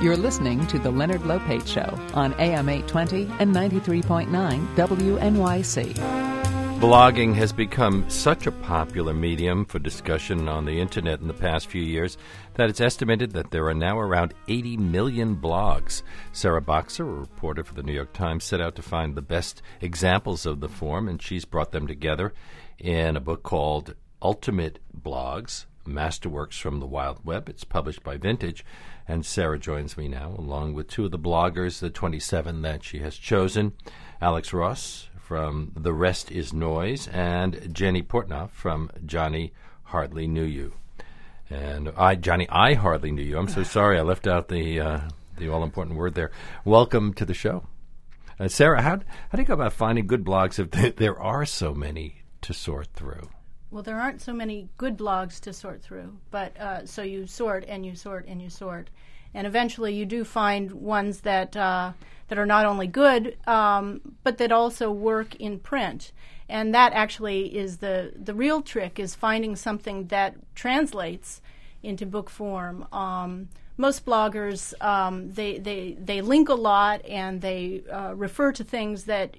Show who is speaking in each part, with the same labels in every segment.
Speaker 1: You're listening to The Leonard Lopate Show on AM 820 and 93.9 WNYC.
Speaker 2: Blogging has become such a popular medium for discussion on the Internet in the past few years that it's estimated that there are now around 80 million blogs. Sarah Boxer, a reporter for the New York Times, set out to find the best examples of the form, and she's brought them together in a book called Ultimate Blogs, Masterworks from the Wild Web. It's published by Vintage, and Sarah joins me now, along with two of the bloggers, the 27 that she has chosen, Alex Ross from The Rest Is Noise, and Jenny Portnoff from Johnny Hardly Knew You. And Johnny, I hardly knew you. I'm so sorry I left out the all-important word there. Welcome to the show. Sarah, how do you go about finding good blogs if there are so many to sort through?
Speaker 3: Well, there aren't so many good blogs to sort through, but so you sort and you sort and you sort. And eventually you do find ones that are not only good, but that also work in print. And that actually is the real trick, is finding something that translates into book form. Most bloggers, they link a lot, and they refer to things that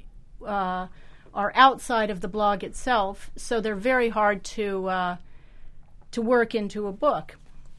Speaker 3: are outside of the blog itself, so they're very hard to work into a book.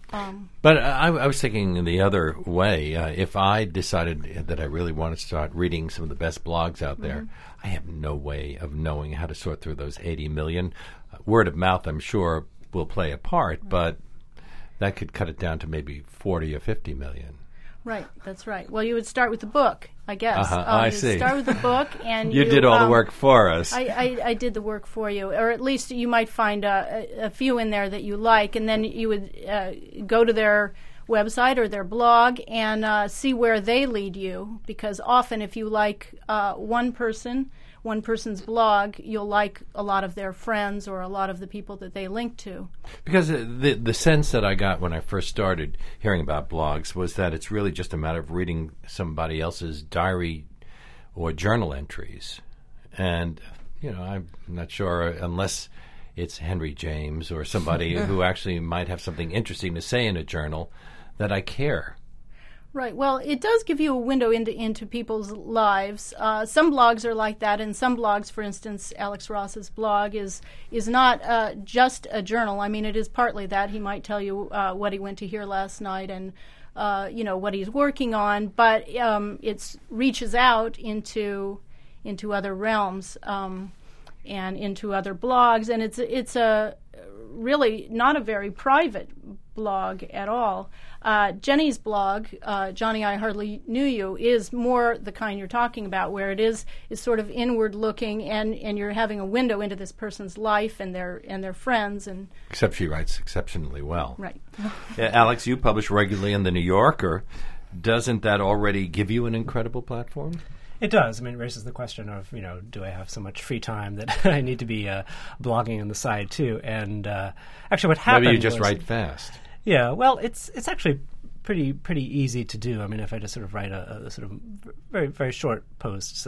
Speaker 2: But I was thinking the other way. If I decided that I really wanted to start reading some of the best blogs out there, I have no way of knowing how to sort through those 80 million. Word of mouth, I'm sure, will play a part, but that could cut it down to maybe 40 or 50 million.
Speaker 3: Right, that's right. Well, you would start with the book, I guess.
Speaker 2: I see.
Speaker 3: Start with the book, and
Speaker 2: you did all the work for us.
Speaker 3: I did the work for you, or at least you might find a few in there that you like, and then you would go to their website or their blog and see where they lead you. Because often, if you like one person's blog, you'll like a lot of their friends or a lot of the people that they link to.
Speaker 2: Because the sense that I got when I first started hearing about blogs was that it's really just a matter of reading somebody else's diary or journal entries. And, I'm not sure, unless it's Henry James or somebody who actually might have something interesting to say in a journal, that I care.
Speaker 3: Right. Well, it does give you a window into people's lives. Some blogs are like that, and some blogs, for instance, Alex Ross's blog is not just a journal. I mean, it is partly that. He might tell you what he went to hear last night and what he's working on, but it reaches out into other realms and into other blogs, and it's a really not a very private blog at all. Jenny's blog, Johnny, I Hardly Knew You, is more the kind you're talking about, where it is sort of inward looking, and you're having a window into this person's life and their friends. And
Speaker 2: except she writes exceptionally well.
Speaker 3: Right.
Speaker 2: Alex, you publish regularly in The New Yorker. Doesn't that already give you an incredible platform?
Speaker 4: It does. I mean, it raises the question of, do I have so much free time that I need to be blogging on the side too? And actually, what happened?
Speaker 2: Maybe you just write fast.
Speaker 4: Yeah. Well, it's actually pretty easy to do. I mean, if I just sort of write a sort of very very short posts,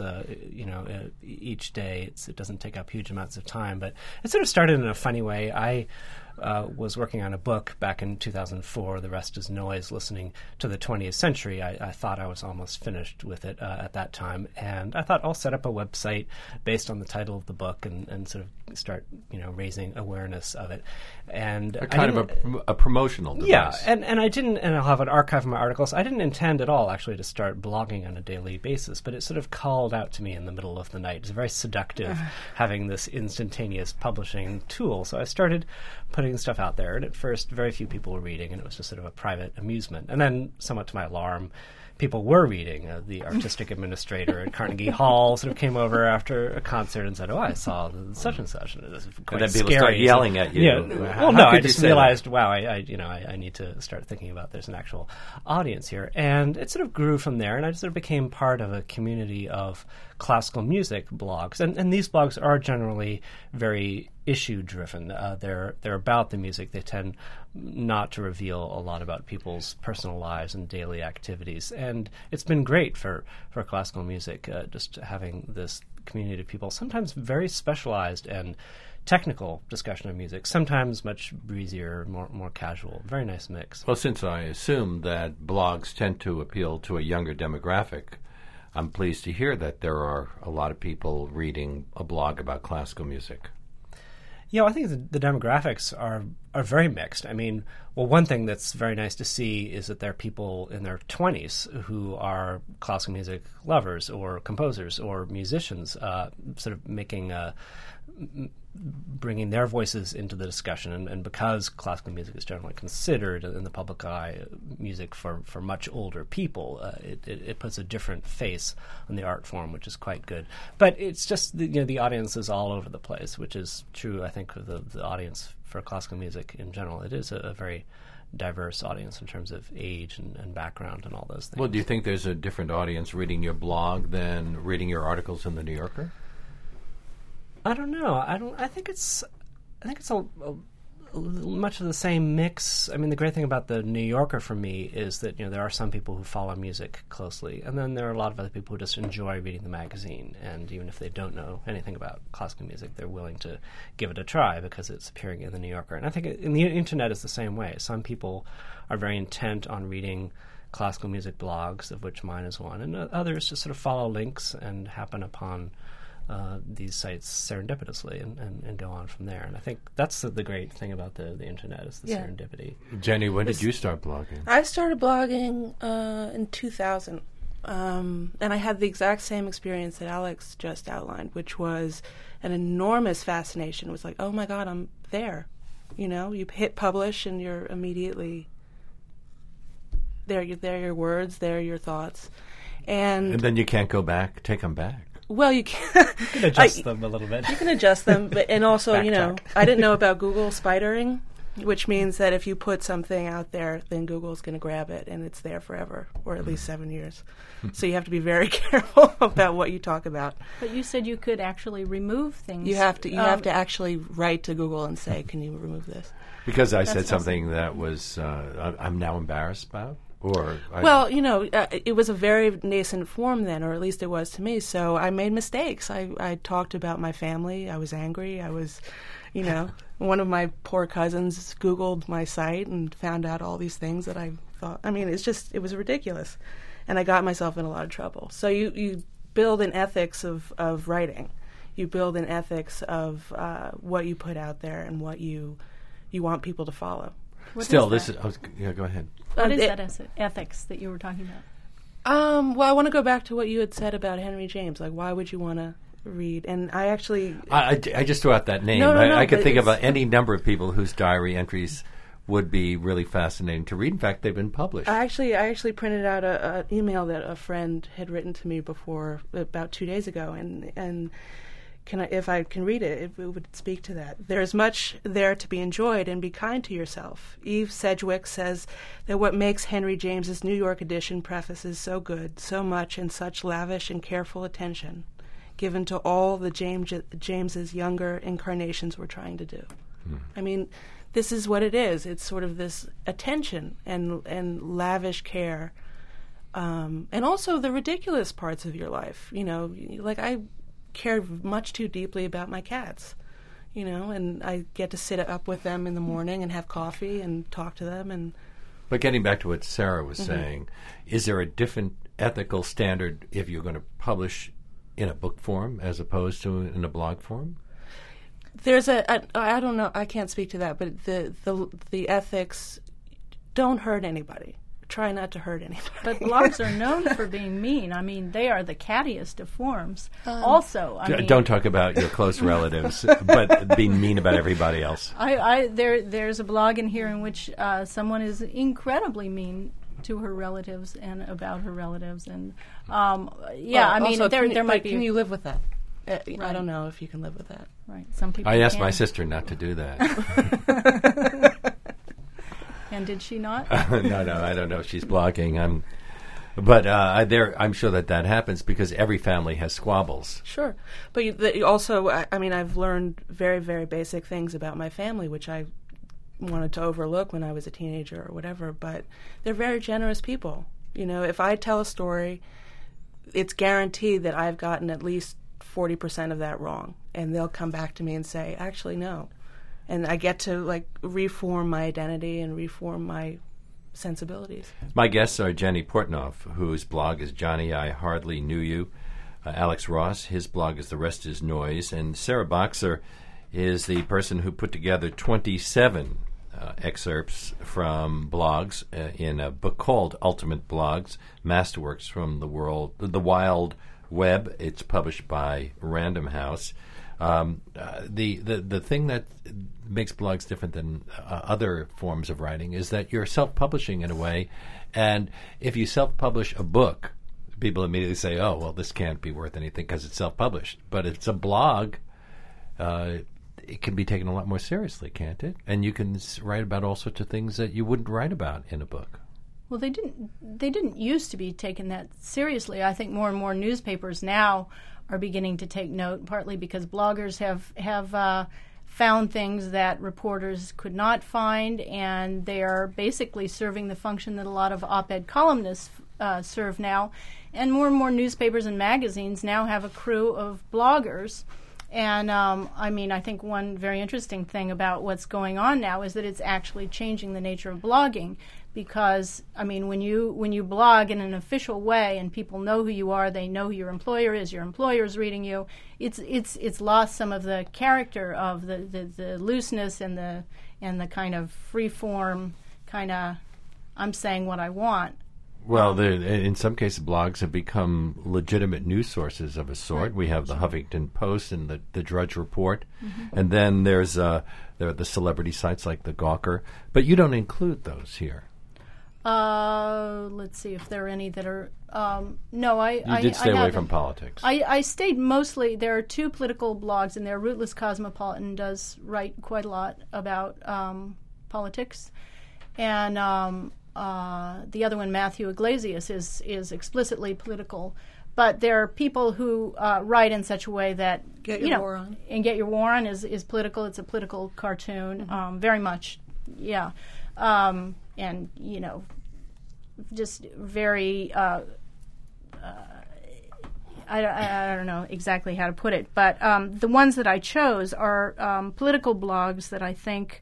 Speaker 4: each day, it doesn't take up huge amounts of time. But it sort of started in a funny way. I was working on a book back in 2004, The Rest Is Noise, listening to the 20th century. I thought I was almost finished with it at that time, and I thought I'll set up a website based on the title of the book and sort of start, raising awareness of it. And
Speaker 2: a kind of a promotional device.
Speaker 4: Yeah, and I didn't, and I'll have an archive of my articles. I didn't intend at all, actually, to start blogging on a daily basis, but it sort of called out to me in the middle of the night. It's very seductive having this instantaneous publishing tool. So I started putting stuff out there, and at first very few people were reading, and it was just sort of a private amusement. And then, somewhat to my alarm, people were reading. The artistic administrator at Carnegie Hall sort of came over after a concert and said, "Oh, I saw such and such," and it was quite
Speaker 2: and then
Speaker 4: scary.
Speaker 2: people start yelling at you.
Speaker 4: Yeah, well, no, I just realized, wow, I need to start thinking about there's an actual audience here, and it sort of grew from there, and I sort of became part of a community of classical music blogs, and these blogs are generally very issue-driven. They're about the music. They tend not to reveal a lot about people's personal lives and daily activities, and it's been great for classical music, just having this community of people, sometimes very specialized and technical discussion of music, sometimes much breezier, more casual. Very nice mix.
Speaker 2: Well, since I assume that blogs tend to appeal to a younger demographic, I'm pleased to hear that there are a lot of people reading a blog about classical music.
Speaker 4: Yeah, I think the demographics are very mixed. I mean, well, one thing that's very nice to see is that there are people in their 20s who are classical music lovers or composers or musicians, sort of bringing their voices into the discussion. And because classical music is generally considered in the public eye music for much older people, it puts a different face on the art form, which is quite good. But it's just the audience is all over the place, which is true, I think, of the audience for classical music in general. It is a very diverse audience in terms of age and background and all those things.
Speaker 2: Well, do you think there's a different audience reading your blog than reading your articles in the New Yorker?
Speaker 4: I don't know. I think it's a much of the same mix. I mean, the great thing about the New Yorker for me is that there are some people who follow music closely, and then there are a lot of other people who just enjoy reading the magazine. And even if they don't know anything about classical music, they're willing to give it a try because it's appearing in the New Yorker. And I think in the internet is the same way. Some people are very intent on reading classical music blogs, of which mine is one, and others just sort of follow links and happen upon these sites serendipitously and go on from there. And I think that's the great thing about the internet is the serendipity.
Speaker 2: Jenny, when did you start blogging?
Speaker 5: I started blogging in 2000. And I had the exact same experience that Alex just outlined, which was an enormous fascination. It was like, oh my God, I'm there. You hit publish and you're immediately there. There are your words, there are your thoughts. And
Speaker 2: then you can't go back, take them back.
Speaker 5: Well, you can
Speaker 4: adjust them a little bit.
Speaker 5: You can adjust them, and also, I didn't know about Google spidering, which means that if you put something out there, then Google's going to grab it, and it's there forever, or at least 7 years. So you have to be very careful about what you talk about.
Speaker 3: But you said you could actually remove things.
Speaker 5: You have to actually write to Google and say, "Can you remove this?"
Speaker 2: Because I said something that was I'm now embarrassed about.
Speaker 5: It was a very nascent form then, or at least it was to me. So I made mistakes. I talked about my family. I was angry. I was, one of my poor cousins Googled my site and found out all these things that I thought. I mean, it was ridiculous, and I got myself in a lot of trouble. So you build an ethics of writing. You build an ethics of what you put out there and what you want people to follow.
Speaker 2: Go ahead.
Speaker 3: What is that ethics that you were talking about?
Speaker 5: Well, I want to go back to what you had said about Henry James. Like, why would you want to read? And I actually...
Speaker 2: I just threw out that name.
Speaker 5: No,
Speaker 2: I could think about any number of people whose diary entries would be really fascinating to read. In fact, they've been published.
Speaker 5: I actually printed out an email that a friend had written to me before, about 2 days ago, and if I can read it, it would speak to that. There's much there to be enjoyed, and be kind to yourself. Eve Sedgwick says that what makes Henry James's New York edition prefaces so good, so much and such lavish and careful attention given to all the James's younger incarnations were trying to do. I mean, this is what it is. It's sort of this attention and lavish care, and also the ridiculous parts of your life. Like I care much too deeply about my cats, and I get to sit up with them in the morning and have coffee and talk to them.
Speaker 2: But getting back to what Sarah was saying, is there a different ethical standard if you're going to publish in a book form as opposed to in a blog form?
Speaker 5: There's I don't know, I can't speak to that, but the ethics, don't hurt anybody. Try not to hurt anybody.
Speaker 3: But blogs are known for being mean. I mean, they are the cattiest of forms. Also,
Speaker 2: don't talk about your close relatives, but being mean about everybody else.
Speaker 3: There's a blog in here in which someone is incredibly mean to her relatives and about her relatives, and there might be.
Speaker 5: Can you live with that?
Speaker 3: Right.
Speaker 5: I don't know if you can live with that.
Speaker 3: Right. Some people.
Speaker 2: I asked my sister not to do that.
Speaker 3: And did she not?
Speaker 2: No, I don't know if she's blogging. I'm sure that happens because every family has squabbles.
Speaker 5: Sure. But also, I've learned very, very basic things about my family, which I wanted to overlook when I was a teenager or whatever, but they're very generous people. If I tell a story, it's guaranteed that I've gotten at least 40% of that wrong. and they'll come back to me and say, actually, no. And I get to like reform my identity and reform my sensibilities.
Speaker 2: My guests are Jenny Portnoff, whose blog is Johnny, I Hardly Knew You. Alex Ross, his blog is The Rest Is Noise. And Sarah Boxer is the person who put together 27 excerpts from blogs in a book called Ultimate Blogs, Masterworks from the Wild Web. It's published by Random House. The thing that makes blogs different than other forms of writing is that you're self-publishing in a way, and if you self-publish a book, people immediately say, oh, well, this can't be worth anything because it's self-published. But if it's a blog, it can be taken a lot more seriously, can't it? And you can write about all sorts of things that you wouldn't write about in a book.
Speaker 3: Well, they didn't used to be taken that seriously. I think more and more newspapers now are beginning to take note, partly because bloggers have found things that reporters could not find, and they are basically serving the function that a lot of op-ed columnists serve now. And more newspapers and magazines now have a crew of bloggers. And I think one very interesting thing about what's going on now is that it's actually changing the nature of blogging. Because when you blog in an official way and people know who you are, they know who your employer is reading you. It's lost some of the character of the looseness and the kind of free form kind of I'm saying what I want.
Speaker 2: Well, in some cases, blogs have become legitimate news sources of a sort. We have the Huffington Post and the Drudge Report, and then there are the celebrity sites like the Gawker. But you don't include those here.
Speaker 3: Let's see if there are any that are. No, I
Speaker 2: did stay away from politics.
Speaker 3: I stayed mostly. There are two political blogs in there. Rootless Cosmopolitan does write quite a lot about politics, and the other one, Matthew Iglesias, is explicitly political. But there are people who write in such a way that
Speaker 5: Get Your War On.
Speaker 3: And Get Your War On is political. It's a political cartoon, very much, yeah. And just very. I don't know exactly how to put it, but the ones that I chose are political blogs that I think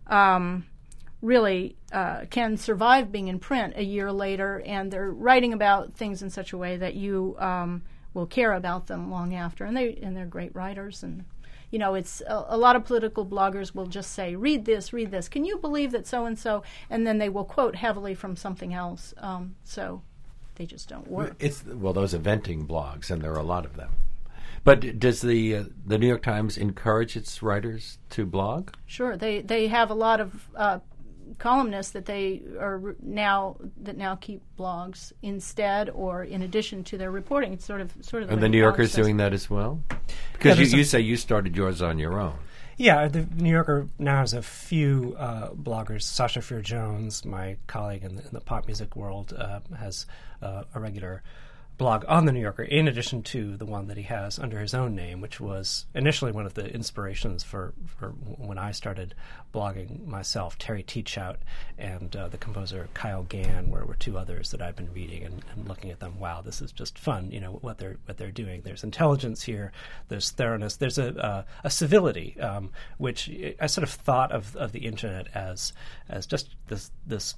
Speaker 3: really can survive being in print a year later, and they're writing about things in such a way that you will care about them long after, and they're great writers. And it's a lot of political bloggers will just say, read this. Can you believe that so-and-so? And then they will quote heavily from something else. So they just don't work.
Speaker 2: Those eventing blogs, and there are a lot of them. But does the New York Times encourage its writers to blog?
Speaker 3: Sure. They have a lot of columnists that they are now keep blogs instead or in addition to their reporting. It's sort of.
Speaker 2: And the New Yorker is doing that as well? Because you say you started yours on your own.
Speaker 4: Yeah, the New Yorker now has a few bloggers. Sasha Fier Jones, my colleague in the pop music world, has a regular blog on the New Yorker, in addition to the one that he has under his own name, which was initially one of the inspirations for when I started blogging myself. Terry Teachout and the composer Kyle Gann were two others that I've been reading and looking at them. Wow, this is just fun. What they're doing. There's intelligence here. There's thoroughness. There's a civility, which I sort of thought of the internet as just this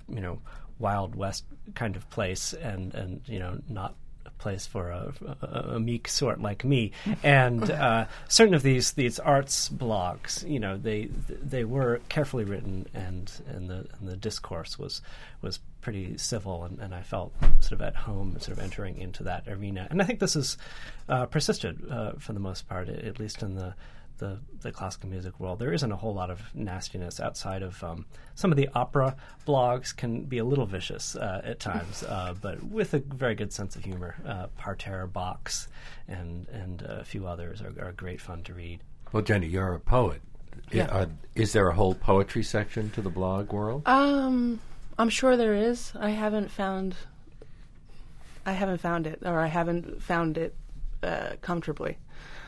Speaker 4: Wild West kind of place, and not place for a meek sort like me. And certain of these arts blogs, they were carefully written, and the discourse was pretty civil, and I felt sort of at home, sort of entering into that arena. And I think this has persisted for the most part, at least in the classical music world. There isn't a whole lot of nastiness outside of some of the opera blogs can be a little vicious at times, but with a very good sense of humor. Parterre Box and a few others are great fun to read.
Speaker 2: Well, Jenny, you're a poet.
Speaker 5: Yeah.
Speaker 2: Is there a whole poetry section to the blog world?
Speaker 5: I'm sure there is. I haven't found it, or I haven't found it comfortably.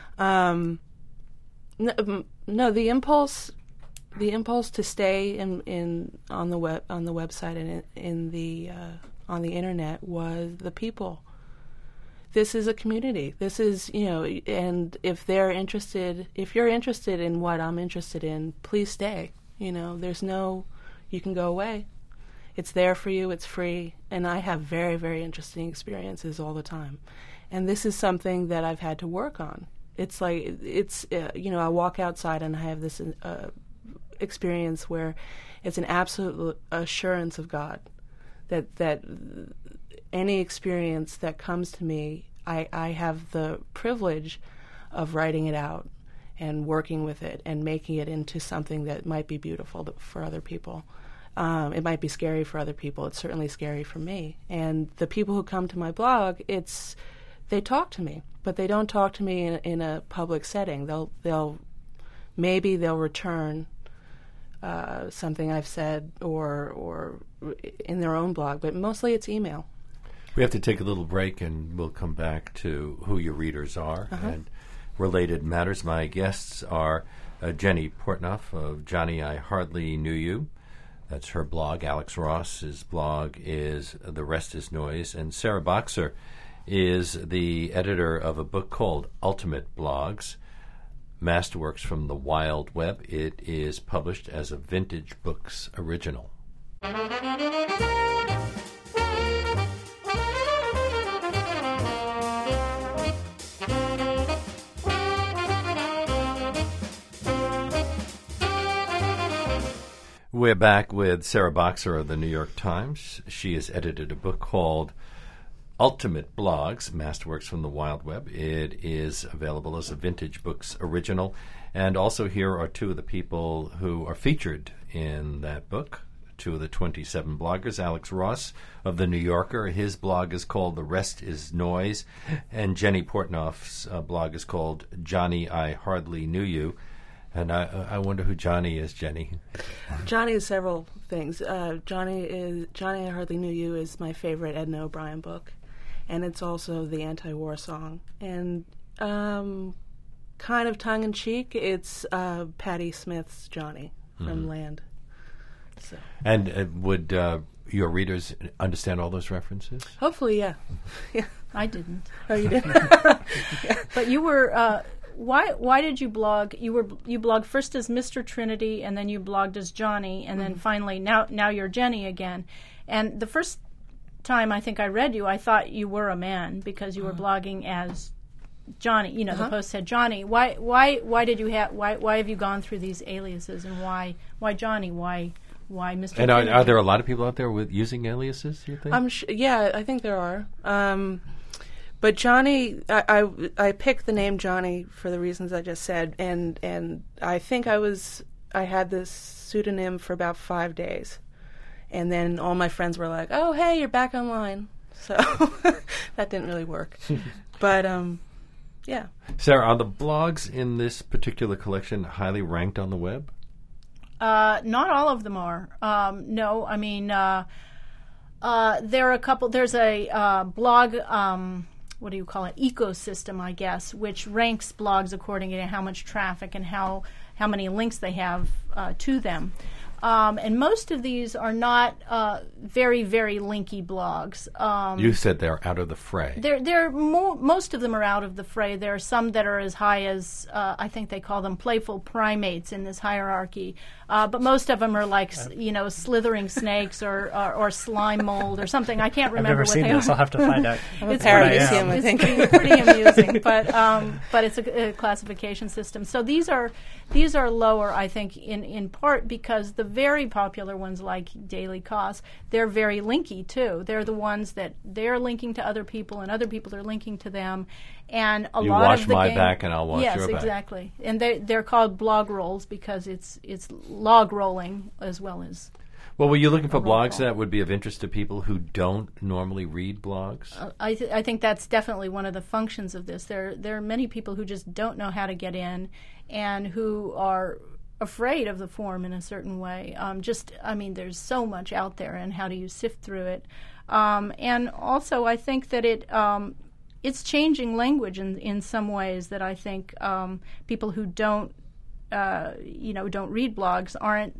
Speaker 5: No, the impulse to stay on the website and on the internet was the people. this is a community. This is, and if you're interested in what I'm interested in, please stay. There's you can go away. It's there for you. It's free. And I have very, very interesting experiences all the time. And this is something that I've had to work on. It's like, I walk outside and I have this experience where it's an absolute assurance of God that any experience that comes to me, I have the privilege of writing it out and working with it and making it into something that might be beautiful for other people. It might be scary for other people. It's certainly scary for me. And the people who come to my blog, they talk to me, but they don't talk to me in a public setting. They'll return something I've said or in their own blog, but mostly it's email.
Speaker 2: We have to take a little break, and we'll come back to who your readers are and related matters. My guests are Jenny Portnoff of Johnny, I Hardly Knew You. That's her blog. Alex Ross's blog is The Rest is Noise. And Sarah Boxer is the editor of a book called Ultimate Blogs, Masterworks from the Wild Web. It is published as a Vintage Books original. We're back with Sarah Boxer of the New York Times. She has edited a book called Ultimate Blogs, Masterworks from the Wild Web. It is available as a Vintage Books original. And also here are two of the people who are featured in that book, two of the 27 bloggers. Alex Ross of The New Yorker. His blog is called The Rest is Noise. And Jenny Portnoff's blog is called Johnny, I Hardly Knew You. And I wonder who Johnny is, Jenny.
Speaker 5: Johnny is several things. Johnny, I Hardly Knew You is my favorite Edna O'Brien book. And it's also the anti-war song. And kind of tongue-in-cheek, it's Patti Smith's Johnny from Land. So.
Speaker 2: And would your readers understand all those references?
Speaker 5: Hopefully, yeah. Yeah.
Speaker 3: I didn't.
Speaker 5: Oh, you didn't?
Speaker 3: Yeah. But you were... Why did you blog? You blogged first as Mr. Trinity, and then you blogged as Johnny, and then finally now you're Jenny again. And the first time I think I read you, I thought you were a man because you were blogging as Johnny. The post said Johnny. Why have you gone through these aliases, and why Johnny? Why Mr.
Speaker 2: And
Speaker 3: Trinity?
Speaker 2: are there a lot of people out there with using aliases, you think?
Speaker 5: Yeah, I think there are. But Johnny, I picked the name Johnny for the reasons I just said, and I think I had this pseudonym for about 5 days, and then all my friends were like, "Oh, hey, you're back online," so that didn't really work. But yeah.
Speaker 2: Sarah, are the blogs in this particular collection highly ranked on the web?
Speaker 3: Not all of them are. No, I mean there are a couple. There's a blog. What do you call it? Ecosystem, I guess, which ranks blogs according to how much traffic and how many links they have to them. And most of these are not very, very linky blogs.
Speaker 2: You said they're out of the fray.
Speaker 3: Most of them are out of the fray. There are some that are as high as, I think they call them playful primates in this hierarchy. But most of them are like, slithering snakes or slime mold or something. I can't remember
Speaker 4: what
Speaker 3: they are.
Speaker 4: I've never seen this. I'll have to find out.
Speaker 5: It's Paradisium, I think.
Speaker 3: It's pretty amusing, but it's a classification system. So these are lower, I think, in part because the very popular ones like Daily Kos, they're very linky too. They're the ones that they're linking to other people and other people are linking to them. And
Speaker 2: you
Speaker 3: lot
Speaker 2: wash
Speaker 3: of the
Speaker 2: my back and I'll wash your back.
Speaker 3: Yes, exactly. And they're called blog rolls because it's log rolling as well as.
Speaker 2: Well, were you looking for blogs that would be of interest to people who don't normally read blogs?
Speaker 3: I think that's definitely one of the functions of this. There are many people who just don't know how to get in and who are afraid of the form in a certain way. There's so much out there, and how do you sift through it? And also, I think that it's changing language in some ways that I think people who don't read blogs aren't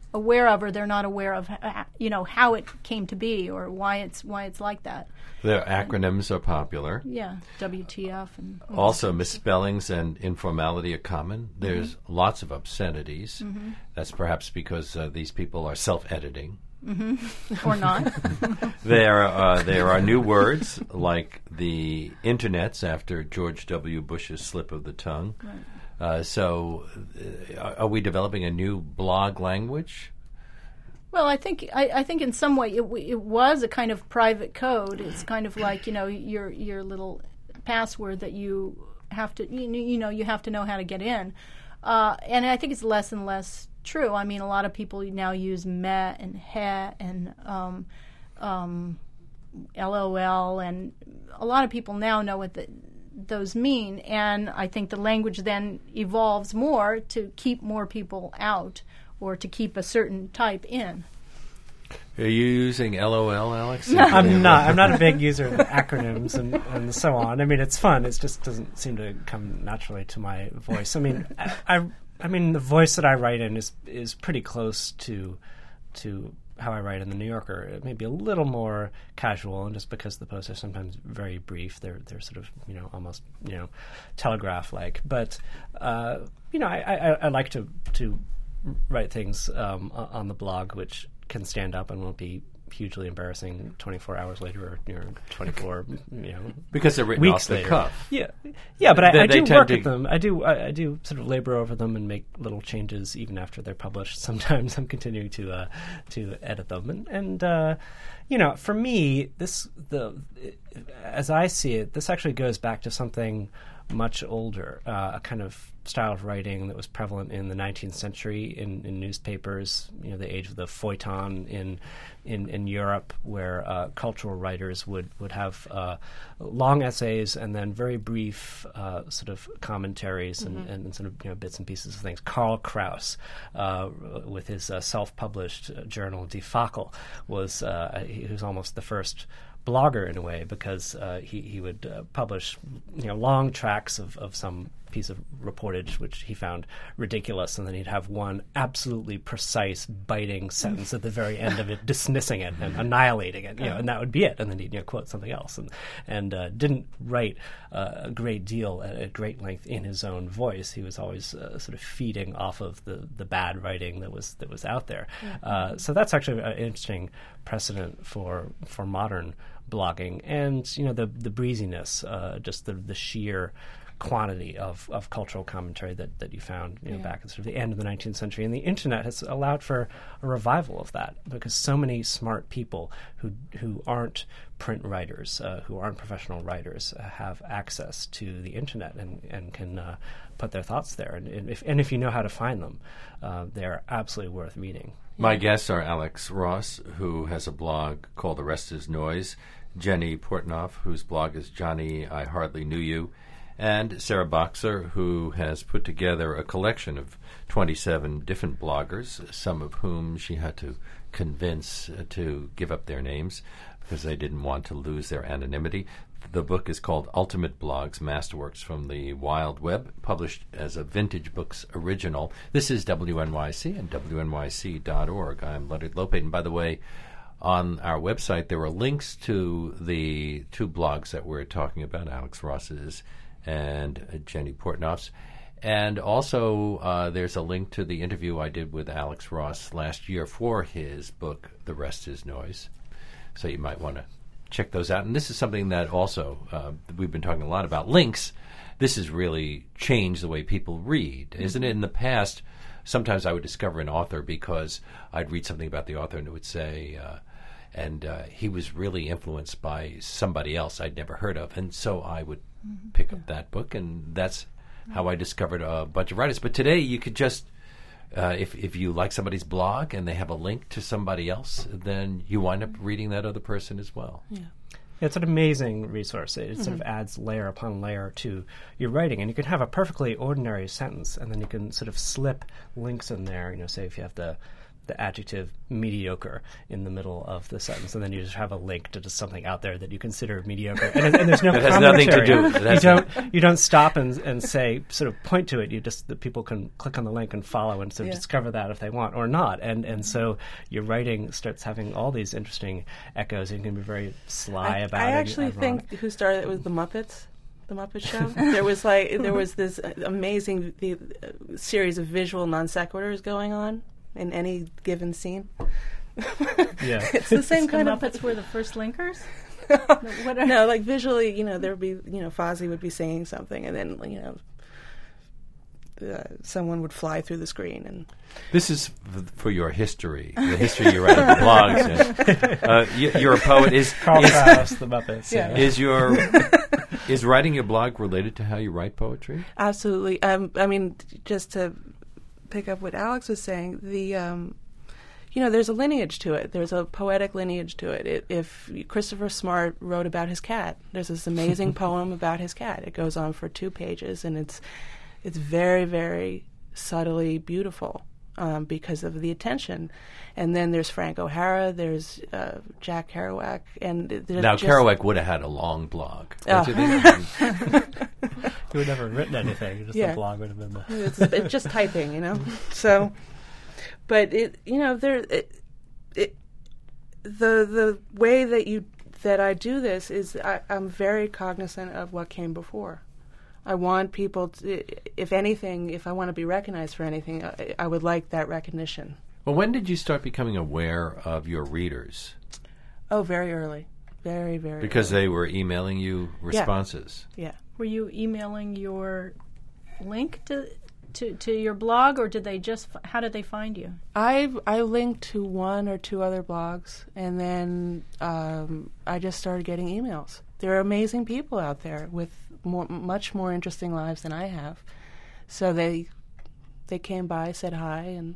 Speaker 3: aware of, or they're not aware of, how it came to be or why it's like that.
Speaker 2: The acronyms are popular.
Speaker 3: Yeah, WTF and
Speaker 2: also misspellings and informality are common. There's lots of obscenities. That's perhaps because these people are self-editing.
Speaker 3: Or not.
Speaker 2: There are new words like the internets after George W. Bush's slip of the tongue. Right. So are we developing a new blog language?
Speaker 3: Well, I think in some way it was a kind of private code. It's kind of like your little password that you have to you have to know how to get in, and I think it's less and less true. I mean, a lot of people now use meh and heh and LOL, and a lot of people now know what those mean. And I think the language then evolves more to keep more people out, or to keep a certain type in.
Speaker 2: Are you using LOL, Alex?
Speaker 4: I'm not. I'm not a big user of acronyms and so on. I mean, it's fun. It just doesn't seem to come naturally to my voice. I mean, I mean, the voice that I write in is pretty close to how I write in the New Yorker. It may be a little more casual, and just because the posts are sometimes very brief, they're sort of almost telegraph-like. But I like to write things on the blog which can stand up and won't be hugely embarrassing 24 hours later, or 24
Speaker 2: because they're written
Speaker 4: weeks
Speaker 2: off the
Speaker 4: later.
Speaker 2: cuff.
Speaker 4: Yeah, but I do work
Speaker 2: to
Speaker 4: at them. I do sort of labor over them and make little changes even after they're published. Sometimes I'm continuing to edit them, and for me, as I see it, this actually goes back to something much older, a kind of style of writing that was prevalent in the 19th century in newspapers, the age of the feuilleton in Europe, where cultural writers would have long essays and then very brief sort of commentaries and sort of bits and pieces of things. Karl Kraus, with his self-published journal Die Fackel, he was almost the first blogger in a way, because he would publish long tracts of some piece of reportage which he found ridiculous, and then he'd have one absolutely precise, biting sentence at the very end of it, dismissing it and annihilating it, and that would be it. And then he'd quote something else, and didn't write a great deal at great length in his own voice. He was always sort of feeding off of the bad writing that was out there. So that's actually an interesting precedent for modern blogging, and the breeziness, just the sheer quantity of cultural commentary that you found back at sort of the end of the 19th century. And the internet has allowed for a revival of that, because so many smart people who aren't print writers, who aren't professional writers, have access to the internet and can put their thoughts there. And if you know how to find them, they're absolutely worth reading.
Speaker 2: My guests are Alex Ross, who has a blog called The Rest Is Noise, Jenny Portnoff, whose blog is Johnny, I Hardly Knew You, and Sarah Boxer, who has put together a collection of 27 different bloggers, some of whom she had to convince to give up their names because they didn't want to lose their anonymity. The book is called Ultimate Blogs, Masterworks from the Wild Web, published as a Vintage Books original. This is WNYC and WNYC.org. I'm Leonard Lopate. And by the way, on our website, there are links to the two blogs that we're talking about, Alex Ross's and Jenny Portnoff's. And also, there's a link to the interview I did with Alex Ross last year for his book, The Rest Is Noise. So you might want to check those out. And this is something that also, we've been talking a lot about links. This has really changed the way people read, isn't it? In the past, sometimes I would discover an author because I'd read something about the author and it would say, he was really influenced by somebody else I'd never heard of. And so I would pick up that book, and that's how I discovered a bunch of writers. But today you could just, if you like somebody's blog and they have a link to somebody else, then you wind up reading that other person as well. Yeah.
Speaker 4: It's an amazing resource. It sort of adds layer upon layer to your writing, and you can have a perfectly ordinary sentence, and then you can sort of slip links in there. Say if you have the the adjective mediocre in the middle of the sentence, and then you just have a link to just something out there that you consider mediocre, and there's no
Speaker 2: It has nothing to do.
Speaker 4: You don't stop and say, sort of point to it. You just, the people can click on the link and follow and sort of discover that if they want or not, and so your writing starts having all these interesting echoes. You can be very sly about it.
Speaker 5: I actually think who started it was the Muppets. The Muppet Show. there was this amazing series of visual non sequiturs going on in any given scene.
Speaker 4: Yeah,
Speaker 5: it's the same kind of.
Speaker 3: Muppets were the first linkers.
Speaker 5: No, like visually, there'd be, Fozzie would be saying something, and then, someone would fly through the screen. And
Speaker 2: this is for your history, the history you write of the blogs. You're a poet.
Speaker 4: Carl Kraus, the Muppets.
Speaker 5: Yeah.
Speaker 2: Is writing your blog related to how you write poetry?
Speaker 5: Absolutely. I mean, just to pick up what Alex was saying, there's a lineage to it. There's a poetic lineage to it. If Christopher Smart wrote about his cat, there's this amazing poem about his cat. It goes on for 2 pages, and it's very, very subtly beautiful because of the attention. And then there's Frank O'Hara, there's Jack Kerouac. Now,
Speaker 2: Kerouac would have had a long blog.
Speaker 5: Oh.
Speaker 4: He would never have written anything. Just the blog would have been
Speaker 5: it's just typing, So, but the way that I do this is I'm very cognizant of what came before. I want people to, if anything, if I want to be recognized for anything, I would like that recognition.
Speaker 2: Well, when did you start becoming aware of your readers?
Speaker 5: Oh, very early. Very, very
Speaker 2: Because
Speaker 5: early.
Speaker 2: they were emailing you responses?
Speaker 5: Yeah.
Speaker 3: Were you emailing your link to your blog, or did they just? How did they find you?
Speaker 5: I linked to 1 or 2 other blogs, and then I just started getting emails. There are amazing people out there with much more interesting lives than I have. So they came by, said hi, and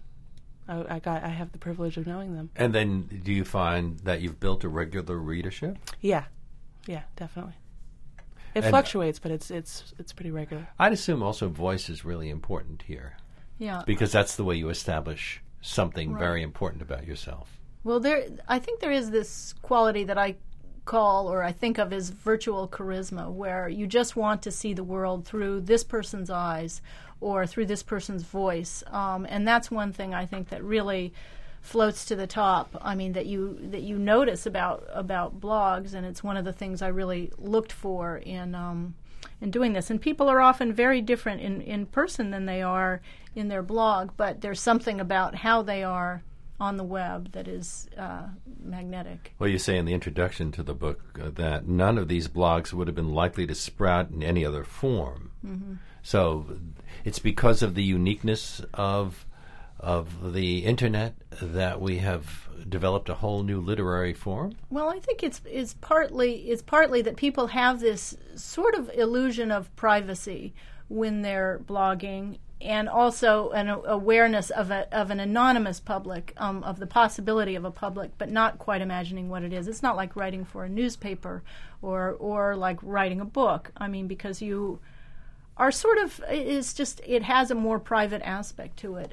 Speaker 5: I have the privilege of knowing them.
Speaker 2: And then do you find that you've built a regular readership?
Speaker 5: Yeah, definitely. It fluctuates, but it's pretty regular.
Speaker 2: I'd assume also voice is really important here.
Speaker 3: Yeah.
Speaker 2: Because that's the way you establish something very important about yourself.
Speaker 3: Well, I think there is this quality that I call, or I think of as virtual charisma, where you just want to see the world through this person's eyes or through this person's voice, and that's one thing I think that really floats to the top. I mean, that you notice about blogs, and it's one of the things I really looked for in doing this. And people are often very different in person than they are in their blog, but there's something about how they are on the web that is magnetic.
Speaker 2: Well, you say in the introduction to the book that none of these blogs would have been likely to sprout in any other form. Mm-hmm. So it's because of the uniqueness of the internet that we have developed a whole new literary form? Well,
Speaker 3: I think it's partly that people have this sort of illusion of privacy when they're blogging, and also an awareness of an anonymous public, of the possibility of a public, but not quite imagining what it is. It's not like writing for a newspaper or like writing a book. I mean, because you are sort of, it has a more private aspect to it,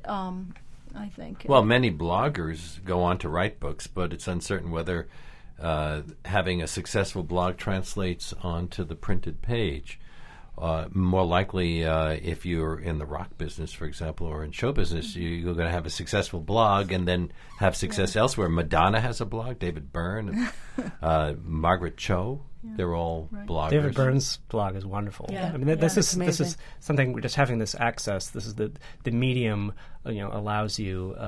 Speaker 3: I think.
Speaker 2: Well, many bloggers go on to write books, but it's uncertain whether having a successful blog translates onto the printed page. More likely, if you're in the rock business, for example, or in show business, you're going to have a successful blog and then have success elsewhere. Madonna has a blog, David Byrne, Margaret Cho. They're all bloggers.
Speaker 4: David Byrne's blog is wonderful.
Speaker 5: Yeah.
Speaker 4: I mean, this is something. We're just having this access. This is the medium. Allows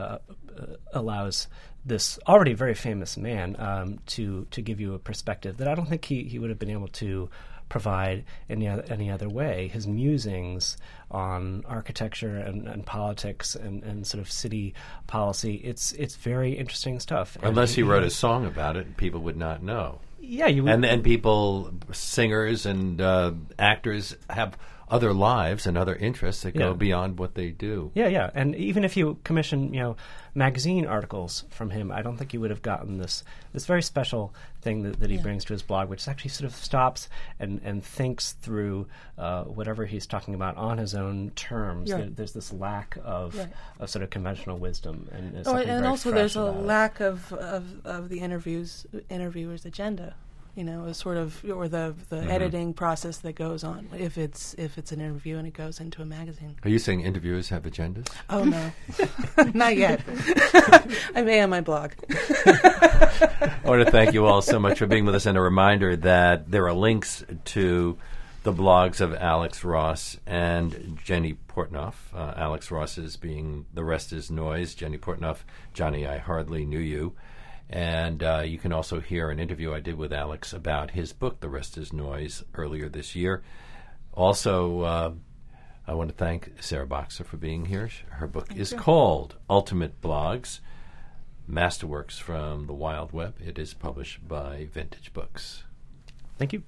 Speaker 4: this already very famous man to give you a perspective that I don't think he would have been able to provide any other way. His musings on architecture and politics and sort of city policy, it's very interesting stuff.
Speaker 2: Unless he wrote a song about it, people would not know.
Speaker 4: Yeah, you would.
Speaker 2: And people, singers and actors have other lives and other interests that go
Speaker 4: Yeah.
Speaker 2: beyond what they do.
Speaker 4: Yeah. And even if you commission, magazine articles from him, I don't think you would have gotten this very special thing that he brings to his blog, which actually sort of stops and thinks through whatever he's talking about on his own terms.
Speaker 5: Right.
Speaker 4: There's this lack of sort of conventional wisdom, and
Speaker 5: Oh,
Speaker 4: something
Speaker 5: and
Speaker 4: very
Speaker 5: also
Speaker 4: fresh
Speaker 5: there's a
Speaker 4: about it.
Speaker 5: lack of the interviewer's agenda, a sort of, or the editing process that goes on if it's an interview and it goes into a magazine.
Speaker 2: Are you saying interviewers have agendas?
Speaker 5: Oh no, not yet. I may on my blog.
Speaker 2: I want to thank you all so much for being with us, and a reminder that there are links to the blogs of Alex Ross and Jenny Portnoff. Alex Ross is being The Rest Is Noise. Jenny Portnoff, Johnny, I Hardly Knew You. And you can also hear an interview I did with Alex about his book, The Rest Is Noise, earlier this year. Also, I want to thank Sarah Boxer for being here. Her book is called Ultimate Blogs, Masterworks from the Wild Web. It is published by Vintage Books.
Speaker 4: Thank you.